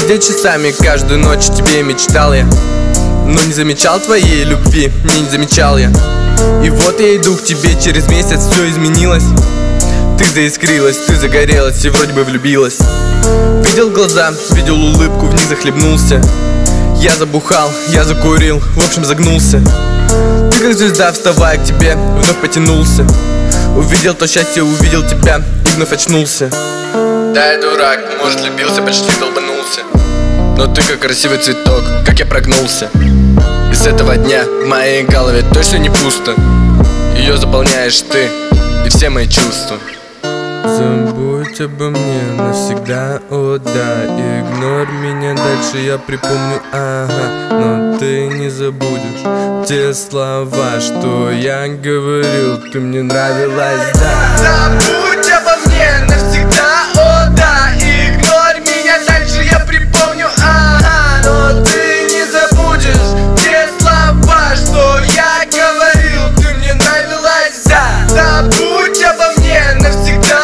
Сидел часами, каждую ночь тебе мечтал я, но не замечал твоей любви, не замечал я. И вот я иду к тебе, через месяц все изменилось. Ты заискрилась, ты загорелась и вроде бы влюбилась. Видел глаза, видел улыбку, в них захлебнулся. Я забухал, я закурил, в общем загнулся. Ты как звезда, вставая к тебе, вновь потянулся. Увидел то счастье, увидел тебя и вновь очнулся. Да, я дурак, может влюбился, почти долбанулся. Но ты как красивый цветок, как я прогнулся. И с этого дня в моей голове точно не пусто. Ее заполняешь ты и все мои чувства. Забудь обо мне навсегда, о да. Игнорь меня, дальше я припомню, ага. Но ты не забудешь те слова, что я говорил. Ты мне нравилась, да. Забудь обо мне навсегда, о да. Игнорь меня, дальше я припомню, ага. Но ты не забудешь те слова, что я говорил. Ты мне нравилась, да. Забудь обо мне навсегда.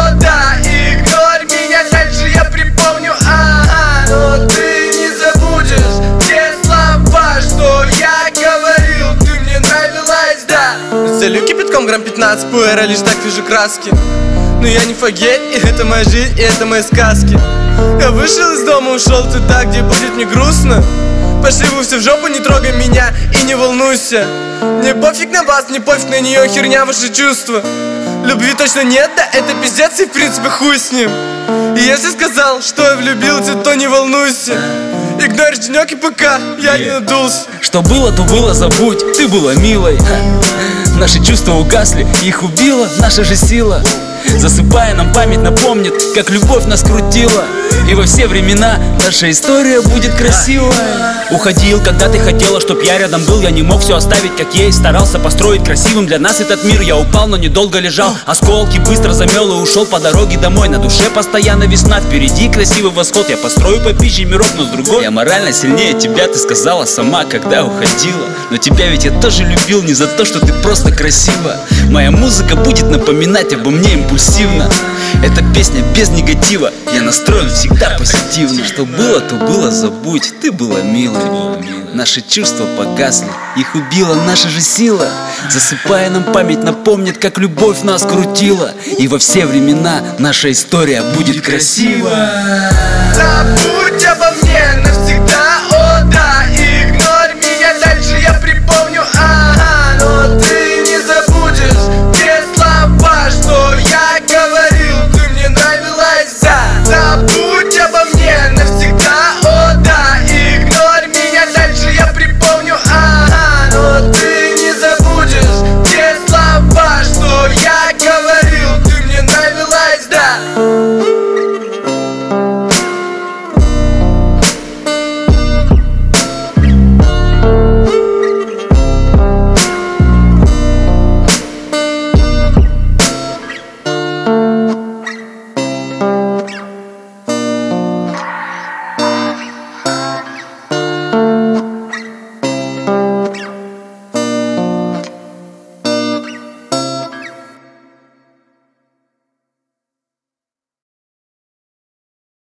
Залью кипятком грамм 15 пуэра, лишь так вижу краски. Но я не фагет, и это моя жизнь, и это мои сказки. Я вышел из дома, ушел туда, где будет мне грустно. Пошли вы все в жопу, не трогай меня и не волнуйся. Мне пофиг на вас, мне пофиг на нее, херня ваши чувства. Любви точно нет, да это пиздец, и в принципе хуй с ним. И если сказал, что я влюбился, то не волнуйся. Игнорь денек и пока я не надулся. Что было, то было, забудь, ты была милой. Наши чувства угасли, их убила наша же сила. Засыпая, нам память напомнит, как любовь нас крутила. И во все времена наша история будет красивой. Уходил, когда ты хотела, чтоб я рядом был. Я не мог все оставить как есть. Старался построить красивым для нас этот мир. Я упал, но недолго лежал. Осколки быстро замел и ушел по дороге домой. На душе постоянно весна, впереди красивый восход. Я построю попизже мирок, но с другой. Я морально сильнее тебя, ты сказала сама, когда уходила. Но тебя ведь я тоже любил не за то, что ты просто красива. Моя музыка будет напоминать обо мне импульсивно. Эта песня без негатива, я настроен всегда позитивно. Что было, то было, забудь, ты была милой. Наши чувства погасли, их убила наша же сила. Засыпая, нам память напомнит, как любовь нас крутила. И во все времена наша история будет красива.